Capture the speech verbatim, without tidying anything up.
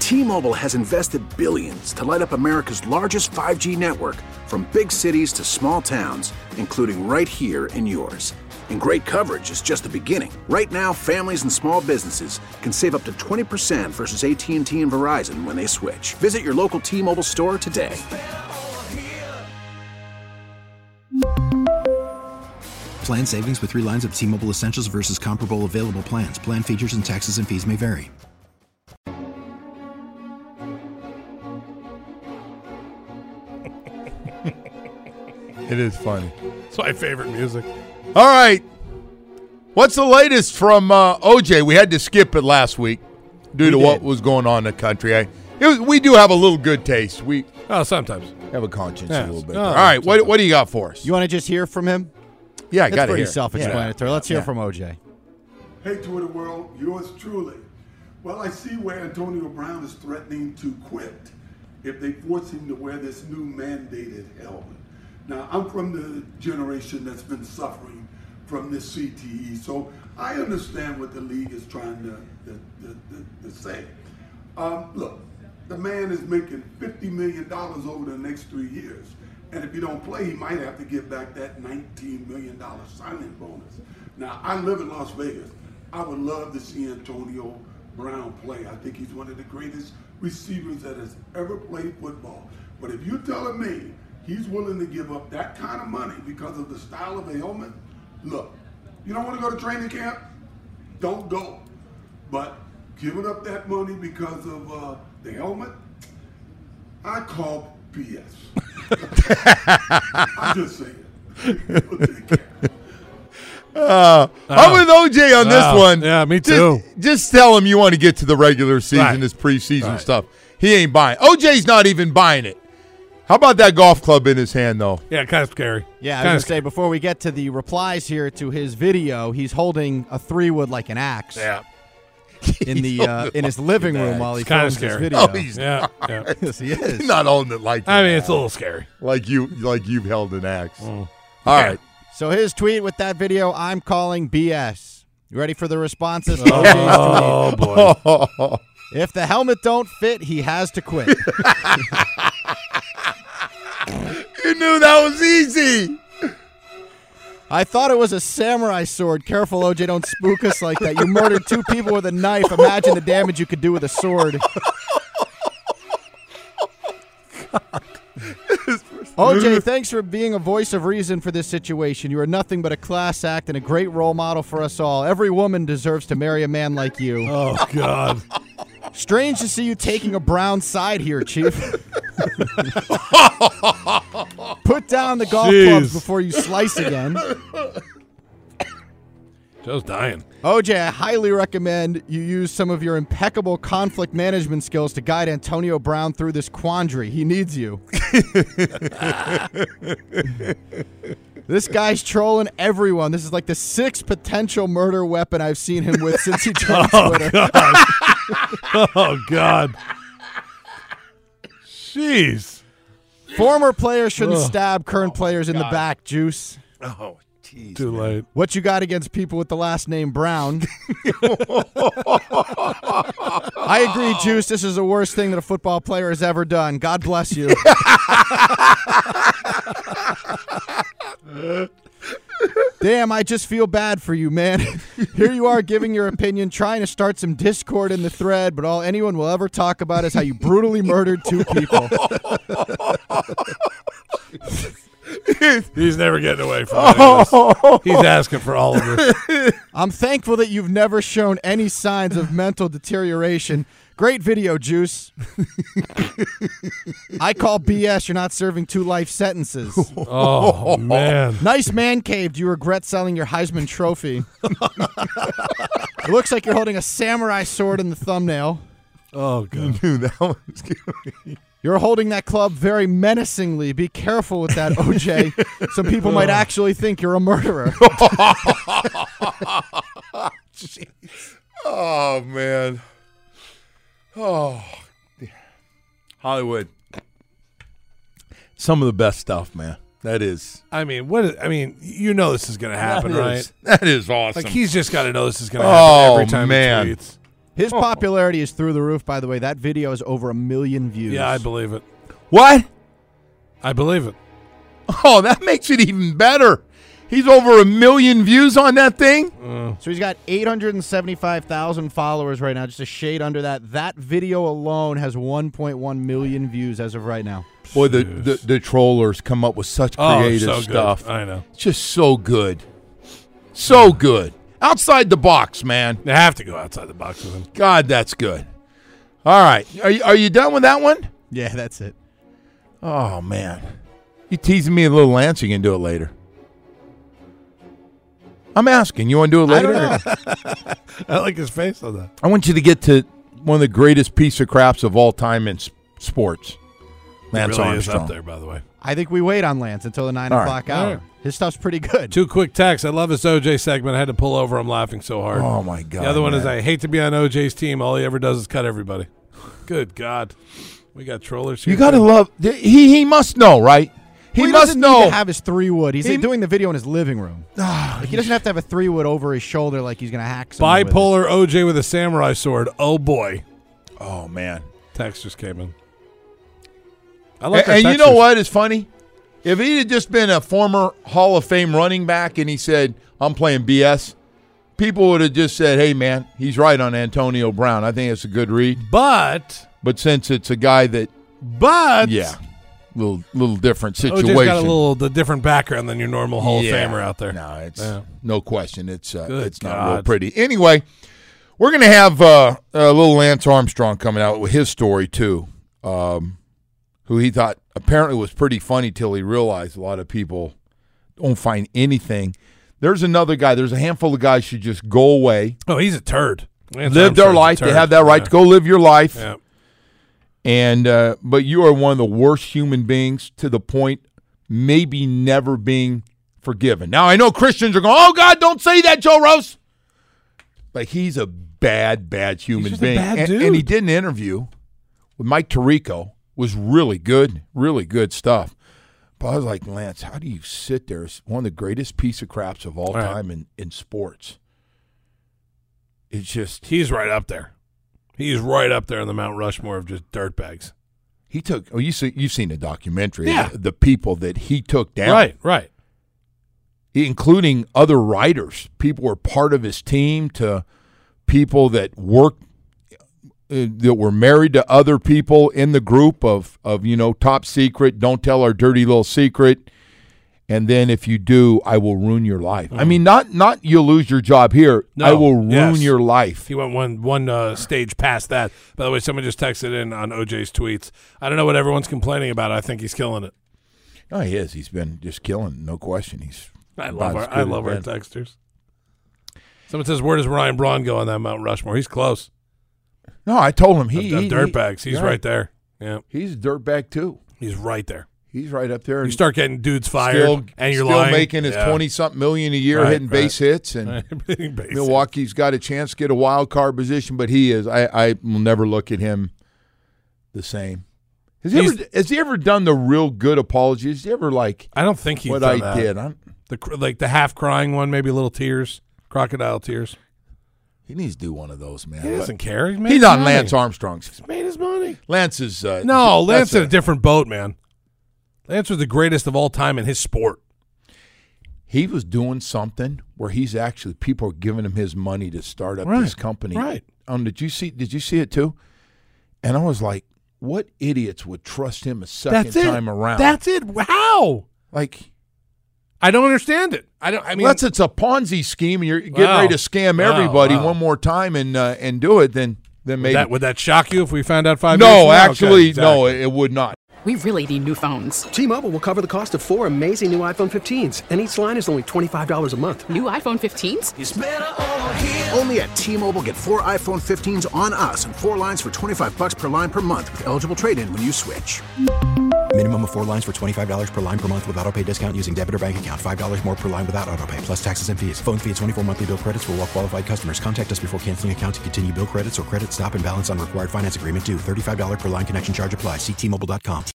T-Mobile has invested billions to light up America's largest five G network, from big cities to small towns, including right here in yours. And great coverage is just the beginning. Right now, families and small businesses can save up to twenty percent versus A T and T and Verizon when they switch. Visit your local T-Mobile store today. Plan savings with three lines of T-Mobile Essentials versus comparable available plans. Plan features and taxes and fees may vary. It is funny. It's my favorite music. All right. What's the latest from uh, O J? We had to skip it last week due We to did. what was going on in the country. I, it was, we do have a little good taste. We Oh, sometimes. have a conscience Yeah. a little bit. Oh, All right. What, what do you got for us? You want to just hear from him? Yeah, I It's got to pretty hear. self-explanatory. Yeah. Let's hear Yeah. from O J. Hey, Twitter world, yours truly. Well, I see where Antonio Brown is threatening to quit if they force him to wear this new mandated helmet. Now, I'm from the generation that's been suffering from this C T E, so I understand what the league is trying to, to, to, to, to say. Um, look, the man is making fifty million dollars over the next three years. And if he don't play, he might have to give back that nineteen million dollars signing bonus. Now, I live in Las Vegas. I would love to see Antonio Brown play. I think he's one of the greatest receivers that has ever played football. But if you're telling me he's willing to give up that kind of money because of the style of the helmet, look, you don't want to go to training camp? Don't go. But giving up that money because of uh, the helmet, I call B S. I'm just saying. People take care. Uh, I'm with O J on this Oh, one. yeah, me Just- too. Just, tell him you want to get to the regular season, Right. this preseason Right. stuff. He ain't buying. O J's not even buying it. How about that golf club in his hand, though? Yeah, kind of scary. Yeah, I was Kinda going to say, before we get to the replies here to his video, he's holding a three-wood like an axe Yeah. in the uh, in his living room axe. while he It's kinda films this scary. video. Oh, he's Yeah. yeah. Yes, he is. He's not holding it like I that. mean, it's a little scary. like you, like you've held an axe. Mm. All right. So his tweet with that video, I'm calling B S. You ready for the responses to O J's Oh, boy. tweet? If the helmet don't fit, he has to quit. You knew that was easy. I thought it was a samurai sword. Careful, O J, don't spook us like that. You murdered two people with a knife. Imagine the damage you could do with a sword. O J, thanks for being a voice of reason for this situation. You are nothing but a class act and a great role model for us all. Every woman deserves to marry a man like you. Oh, God. Strange to see you taking a Brown side here, Chief. Put down the golf Jeez. clubs before you slice again. Joe's dying. O J, I highly recommend you use some of your impeccable conflict management skills to guide Antonio Brown through this quandary. He needs you. This guy's trolling everyone. This is like the sixth potential murder weapon I've seen him with since he joined Oh, Twitter. God. Oh, God. Jeez. Former players shouldn't Ugh. stab current players in the back, Juice. Oh, jeez. Too late. What you got against people with the last name Brown? I agree, Juice. This is the worst thing that a football player has ever done. God bless you. Damn, I just feel bad for you, man. Here you are giving your opinion, trying to start some discord in the thread, but all anyone will ever talk about is how you brutally murdered two people. He's never getting away from any of this. He's asking for all of this. I'm thankful that you've never shown any signs of mental deterioration. Great video, Juice. I call B S. You're not serving two life sentences. Oh, man. Nice man cave. Do you regret selling your Heisman Trophy? It looks like you're holding a samurai sword in the thumbnail. Oh, God. Knew that was going. You're holding that club very menacingly. Be careful with that, O J. Some people might actually think you're a murderer. Oh, man. Oh, Hollywood. Some of the best stuff, man. That is. I mean, what? Is, I mean, you know this is going to happen, that right? is- That is awesome. Like, he's just got to know this is going to happen Oh, every time man. he tweets. His popularity is through the roof, by the way. That video is over a million views. Yeah, I believe it. What? I believe it. Oh, that makes it even better. He's over a million views on that thing? Uh, So he's got eight hundred seventy-five thousand followers right now, just a shade under that. That video alone has one point one million views as of right now. Boy, the, the, the trollers come up with such creative oh, so stuff. Good. I know. It's just so good. So good. Outside the box, man. They have to go outside the box with him. God, that's good. All right. Are you, are you done with that one? Yeah, that's it. Oh, man. You teasing me a little, Lance? You can do it later. I'm asking. You want to do it later? I don't know. I like his face on that. I want you to get to one of the greatest piece of craps of all time in s- sports. Lance It really Armstrong. is up there, by the way. I think we wait on Lance until the nine All o'clock right. hour. All right. His stuff's pretty good. Two quick texts. I love this O J segment. I had to pull over. I'm laughing so hard. Oh, my God. the other one man. is I hate to be on O J's team. All he ever does is cut everybody. Good God. We got trollers here. You got to love. He he must know, right? He, Well, he must doesn't know. need to have his three wood. He's He- doing the video in his living room. Ah, Like, he doesn't have to have a three wood over his shoulder like he's going to hack someone with it. Bipolar O J with a samurai sword. Oh, boy. oh, man. Text just came in. I like And, our and you know texters. what is funny? If he had just been a former Hall of Fame running back and he said, I'm playing B S, people would have just said, hey, man, he's right on Antonio Brown. I think it's a good read. But, But since it's a guy that, but. yeah, little little different O J's situation. got a little the different background than your normal Hall Yeah. of Famer out there. No, it's Yeah. no question. It's uh, Good it's not real God. pretty. Anyway, we're going to have uh, a little Lance Armstrong coming out with his story, too, um, who he thought apparently was pretty funny till he realized a lot of people don't find anything. There's another guy. There's a handful of guys should just go away, Oh, he's a turd. Lance live their Armstrong's a life. They turd. have that right Yeah. to go live your life. Yeah. And uh, but you are one of the worst human beings to the point maybe never being forgiven. Now I know Christians are going, "Oh God, don't say that, Joe Rose." But he's a bad, bad human just a being. bad and, dude. and he did an interview with Mike Tirico. Was really good, really good stuff. But I was like, Lance, how do you sit there? It's one of the greatest piece of craps of all Right. time in, in sports. It's just He's right up there. He's right up there in the Mount Rushmore of just dirtbags. he took. Oh, you see, you've seen the documentary. Yeah. The, the people that he took down. Right, right. Including other writers. People were part of his team to people that worked, uh, that were married to other people in the group of, of, you know, top secret, don't tell our dirty little secret. And then if you do, I will ruin your life. I mean, not not you'll lose your job here. No, I will ruin yes. your life. He went one one uh, stage past that. By the way, someone just texted in on O J's tweets. I don't know what everyone's complaining about. I think he's killing it. No, he is. He's been just killing, no question. He's I love about our as I good love as our been. texters. Someone says, where does Ryan Braun go on that Mount Rushmore? He's close. No, I told him he, Of- of he dirtbags. He's yeah. right there. Yeah, He's a dirtbag too. he's right there. He's right up there. You and start getting dudes fired, still, and you're still lying. making his Yeah. twenty something million a year, Right, hitting right. base hits, and Basic. Milwaukee's got a chance to get a wild card position, but he is. I, I will never look at him the same. Has he, He's- ever, has he ever done the real good apology? Has he ever like I don't think he's what done I that. did? I'm, The cr- like the half crying one, maybe little tears, crocodile tears. he needs to do one of those, man. He But doesn't care. He's, made he's his on money. Lance Armstrong's. He's made his money. Lance is uh, No, Lance that's in a different boat, man. Lance was the greatest of all time in his sport. He was doing something where he's actually people are giving him his money to start up Right, this company. right. Um, did you see? Did you see it too? And I was like, what idiots would trust him a second That's it. time around? That's it. How? like. I don't understand it. I don't. I mean, Unless it's a Ponzi scheme and you're getting Wow. ready to scam Wow, everybody wow. one more time and uh, and do it, then then would maybe. that, would that shock you if we found out five years no, from now? actually, Okay, no, exactly. it would not. We really need new phones. T-Mobile will cover the cost of four amazing new iPhone fifteens, and each line is only twenty-five dollars a month. New iPhone fifteens? Only at T-Mobile, get four iPhone fifteens on us and four lines for twenty-five bucks per line per month with eligible trade-in when you switch. Minimum of four lines for twenty-five dollars per line per month with autopay discount using debit or bank account. five dollars more per line without autopay, plus taxes and fees. Phone fee at twenty-four monthly bill credits for well-qualified customers. Contact us before canceling account to continue bill credits or credit stop and balance on required finance agreement due. thirty-five dollars per line connection charge applies. See T Mobile dot com.